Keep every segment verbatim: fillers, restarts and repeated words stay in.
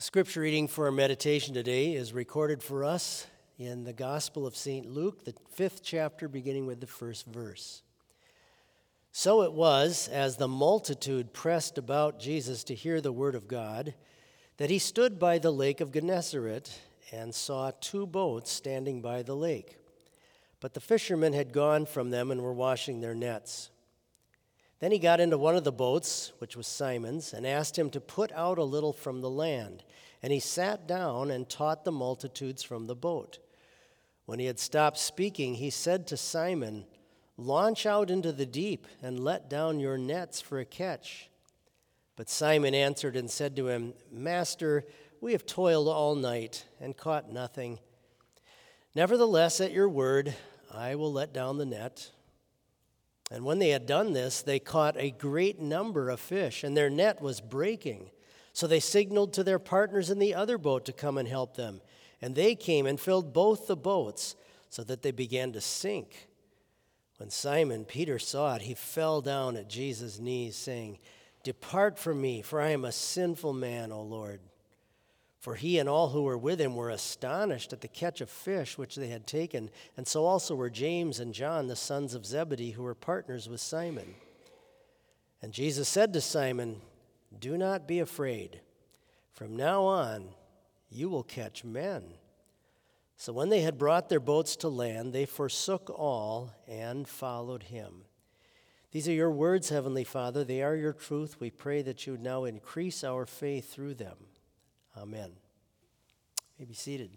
Scripture reading for our meditation today is recorded for us in the Gospel of Saint Luke, the fifth chapter, beginning with the first verse. So it was, as the multitude pressed about Jesus to hear the word of God, that he stood by the lake of Gennesaret and saw two boats standing by the lake. But the fishermen had gone from them and were washing their nets. Then he got into one of the boats, which was Simon's, and asked him to put out a little from the land. And he sat down and taught the multitudes from the boat. When he had stopped speaking, he said to Simon, "Launch out into the deep and let down your nets for a catch." But Simon answered and said to him, "Master, we have toiled all night and caught nothing. Nevertheless, at your word, I will let down the net." And when they had done this, they caught a great number of fish, and their net was breaking. So they signaled to their partners in the other boat to come and help them. And they came and filled both the boats, so that they began to sink. When Simon Peter saw it, he fell down at Jesus' knees, saying, "Depart from me, for I am a sinful man, O Lord." For he and all who were with him were astonished at the catch of fish which they had taken, and so also were James and John, the sons of Zebedee, who were partners with Simon. And Jesus said to Simon, "Do not be afraid. From now on, you will catch men." So when they had brought their boats to land, they forsook all and followed him. These are your words, Heavenly Father. They are your truth. We pray that you would now increase our faith through them. Amen. You may be seated.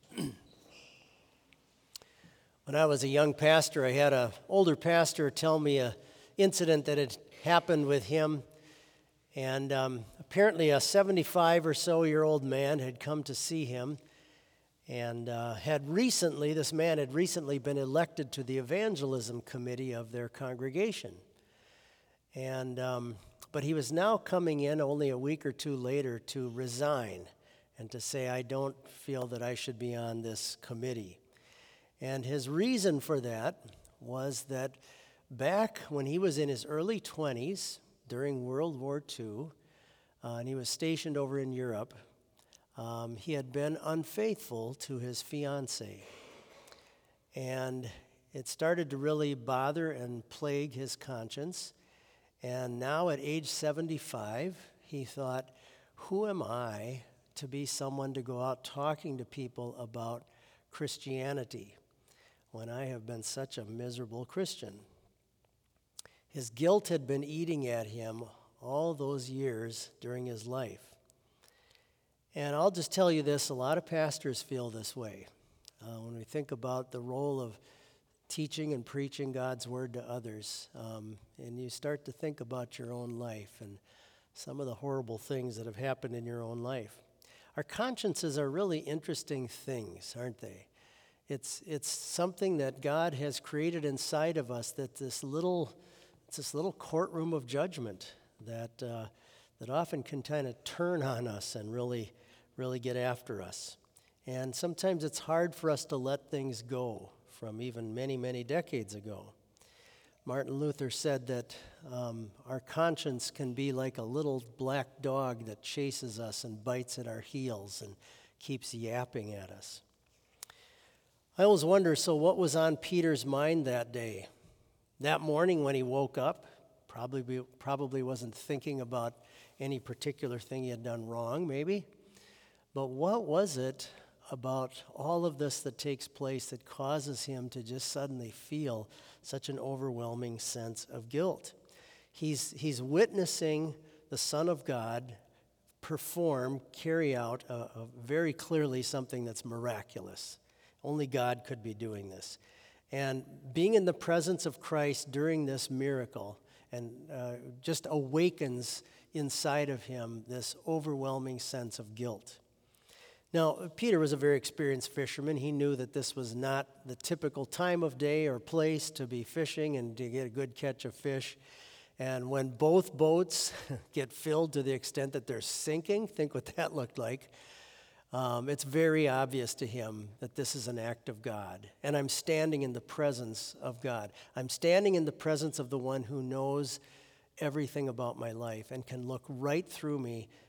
When I was a young pastor, I had an older pastor tell me an incident that had happened with him. And um, apparently a seventy-five or so year old man had come to see him and uh, had recently, this man had recently been elected to the evangelism committee of their congregation. And um, but he was now coming in only a week or two later to resign and to say, "I don't feel that I should be on this committee." And his reason for that was that back when he was in his early twenties, during World War Two, uh, and he was stationed over in Europe, um, he had been unfaithful to his fiancée. And it started to really bother and plague his conscience. And now at age seventy-five, he thought, who am I to be someone to go out talking to people about Christianity when I have been such a miserable Christian? His guilt had been eating at him all those years during his life. And I'll just tell you this, a lot of pastors feel this way. Uh, when we think about the role of teaching and preaching God's word to others, um, and you start to think about your own life and some of the horrible things that have happened in your own life. Our consciences are really interesting things, aren't they? It's it's something that God has created inside of us, that this little it's this little courtroom of judgment that uh, that often can kind of turn on us and really really get after us. And sometimes it's hard for us to let things go from even many, many decades ago. Martin Luther said that um, our conscience can be like a little black dog that chases us and bites at our heels and keeps yapping at us. I always wonder, so what was on Peter's mind that day? That morning when he woke up, probably, probably wasn't thinking about any particular thing he had done wrong, maybe. But what was it about all of this that takes place that causes him to just suddenly feel such an overwhelming sense of guilt? He's, he's witnessing the Son of God perform, carry out a, a very clearly something that's miraculous. Only God could be doing this. And being in the presence of Christ during this miracle and uh, just awakens inside of him this overwhelming sense of guilt. Now, Peter was a very experienced fisherman. He knew that this was not the typical time of day or place to be fishing and to get a good catch of fish. And when both boats get filled to the extent that they're sinking, think what that looked like. Um, it's very obvious to him that this is an act of God. And I'm standing in the presence of God. I'm standing in the presence of the one who knows everything about my life and can look right through me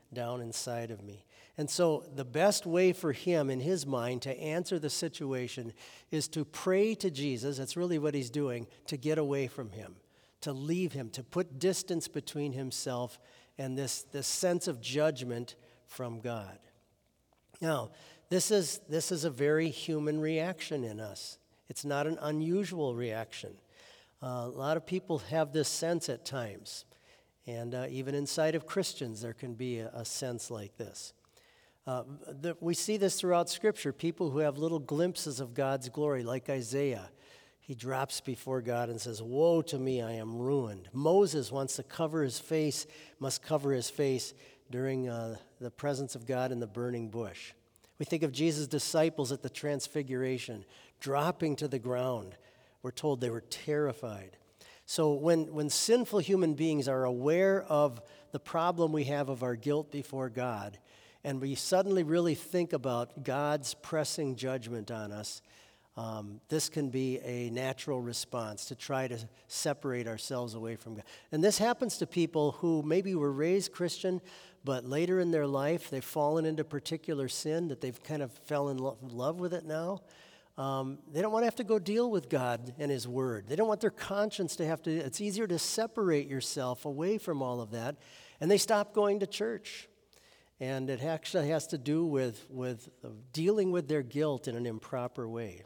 down inside of me. And so the best way for him in his mind to answer the situation is to pray to Jesus. That's really what he's doing, to get away from him, to leave him, to put distance between himself and this, this sense of judgment from God. Now, this is, this is a very human reaction in us. It's not an unusual reaction. Uh, a lot of people have this sense at times. And uh, even inside of Christians, there can be a, a sense like this. Uh, the, we see this throughout Scripture, people who have little glimpses of God's glory, like Isaiah. He drops before God and says, "Woe to me, I am ruined." Moses wants to cover his face, must cover his face during uh, the presence of God in the burning bush. We think of Jesus' disciples at the Transfiguration, dropping to the ground. We're told they were terrified. So when, when sinful human beings are aware of the problem we have of our guilt before God, and we suddenly really think about God's pressing judgment on us, um, this can be a natural response to try to separate ourselves away from God. And this happens to people who maybe were raised Christian, but later in their life they've fallen into particular sin that they've kind of fell in lo- love with it now. Um, they don't want to have to go deal with God and His Word. They don't want their conscience to have to, it's easier to separate yourself away from all of that, and they stop going to church. And it actually has to do with, with dealing with their guilt in an improper way.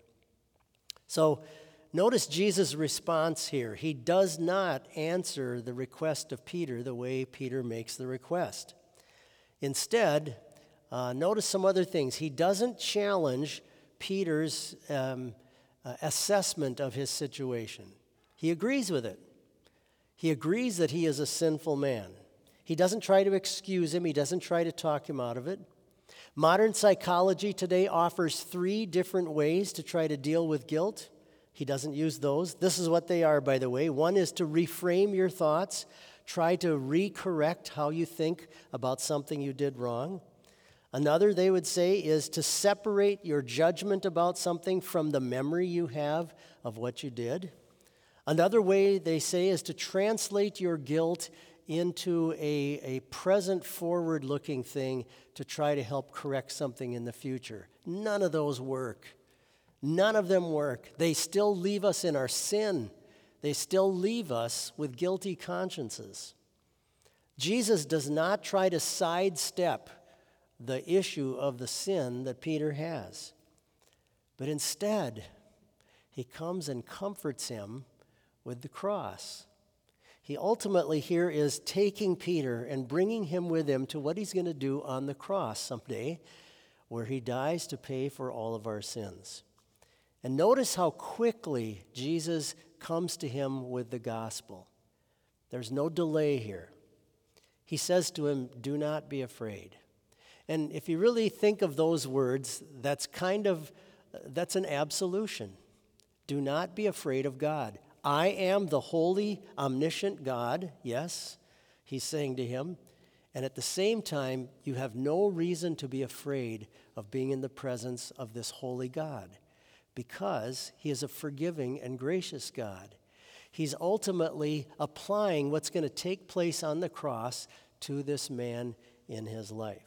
So notice Jesus' response here. He does not answer the request of Peter the way Peter makes the request. Instead, uh, notice some other things. He doesn't challenge Peter's um, uh, assessment of his situation. He agrees with it. He agrees that he is a sinful man. He doesn't try to excuse him. He doesn't try to talk him out of it. Modern psychology today offers three different ways to try to deal with guilt. He doesn't use those. This is what they are, by the way. One is to reframe your thoughts. Try to re-correct how you think about something you did wrong. Another, they would say, is to separate your judgment about something from the memory you have of what you did. Another way, they say, is to translate your guilt into a, a present forward-looking thing to try to help correct something in the future. None of those work. None of them work. They still leave us in our sin. They still leave us with guilty consciences. Jesus does not try to sidestep the issue of the sin that Peter has. But instead, he comes and comforts him with the cross. He ultimately here is taking Peter and bringing him with him to what he's going to do on the cross someday, where he dies to pay for all of our sins. And notice how quickly Jesus comes to him with the gospel. There's no delay here. He says to him, "Do not be afraid." And if you really think of those words, that's kind of, that's an absolution. Do not be afraid of God. I am the holy, omniscient God. Yes, he's saying to him. And at the same time, you have no reason to be afraid of being in the presence of this holy God, because he is a forgiving and gracious God. He's ultimately applying what's going to take place on the cross to this man in his life.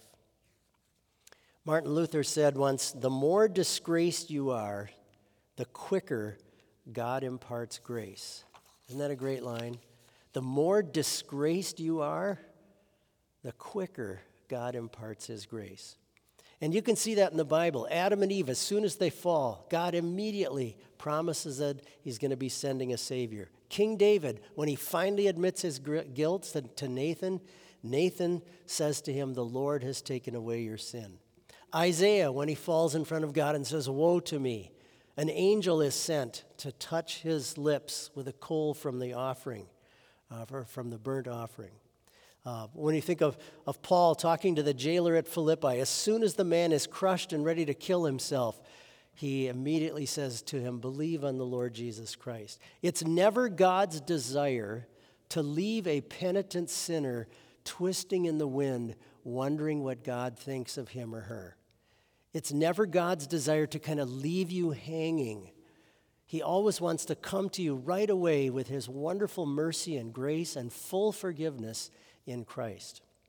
Martin Luther said once, "The more disgraced you are, the quicker God imparts grace." Isn't that a great line? The more disgraced you are, the quicker God imparts his grace. And you can see that in the Bible. Adam and Eve, as soon as they fall, God immediately promises that he's going to be sending a Savior. King David, when he finally admits his guilt to Nathan, Nathan says to him, "The Lord has taken away your sin." Isaiah, when he falls in front of God and says, "Woe to me," an angel is sent to touch his lips with a coal from the offering, uh, from the burnt offering. Uh, when you think of, of Paul talking to the jailer at Philippi, as soon as the man is crushed and ready to kill himself, he immediately says to him, "Believe on the Lord Jesus Christ." It's never God's desire to leave a penitent sinner twisting in the wind, wondering what God thinks of him or her. It's never God's desire to kind of leave you hanging. He always wants to come to you right away with his wonderful mercy and grace and full forgiveness in Christ.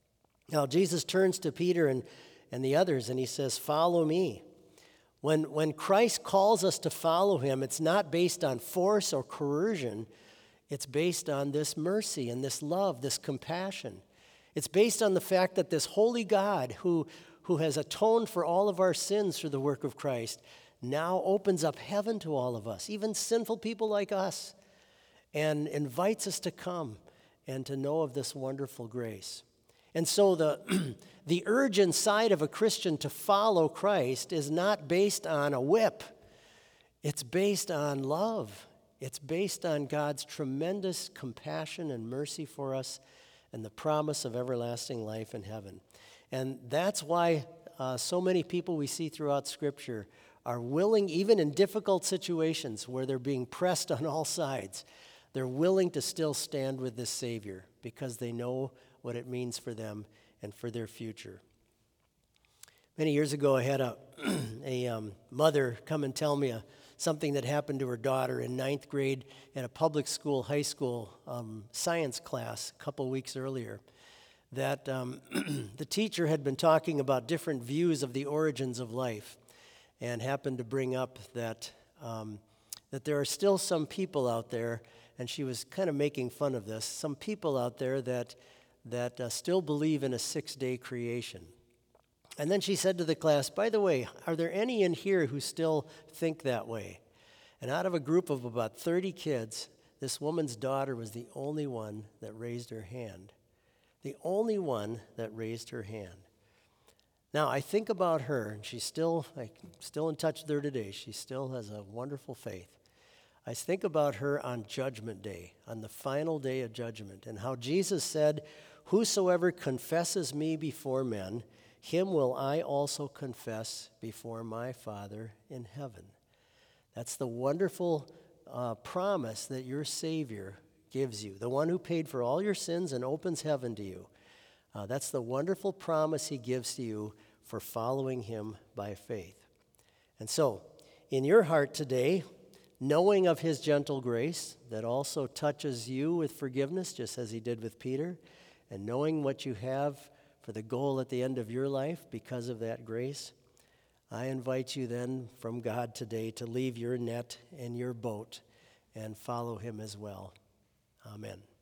Now, Jesus turns to Peter and, and the others and he says, "Follow me." When, when Christ calls us to follow him, it's not based on force or coercion. It's based on this mercy and this love, this compassion. It's based on the fact that this holy God who, who has atoned for all of our sins through the work of Christ now opens up heaven to all of us, even sinful people like us, and invites us to come and to know of this wonderful grace. And so the, the urge inside of a Christian to follow Christ is not based on a whip. It's based on love. It's based on God's tremendous compassion and mercy for us and the promise of everlasting life in heaven. And that's why uh, so many people we see throughout Scripture are willing, even in difficult situations where they're being pressed on all sides, they're willing to still stand with this Savior because they know what it means for them and for their future. Many years ago, I had a, a um, mother come and tell me a, something that happened to her daughter in ninth grade in a public school, high school um, science class a couple weeks earlier, that um, the teacher had been talking about different views of the origins of life and happened to bring up that, um, that there are still some people out there, and she was kind of making fun of this, some people out there that that uh, still believe in a six-day creation. And then she said to the class, "By the way, are there any in here who still think that way?" And out of a group of about thirty kids, this woman's daughter was the only one that raised her hand. The only one that raised her hand. Now, I think about her, and she's still, I'm still in touch with her today. She still has a wonderful faith. I think about her on Judgment Day, on the final day of judgment, and how Jesus said, "Whosoever confesses me before men, him will I also confess before my Father in heaven." That's the wonderful uh, promise that your Savior gives you, the one who paid for all your sins and opens heaven to you. Uh, that's the wonderful promise he gives to you for following him by faith. And so, in your heart today, knowing of his gentle grace that also touches you with forgiveness, just as he did with Peter, and knowing what you have for the goal at the end of your life because of that grace, I invite you then from God today to leave your net and your boat and follow him as well. Amen.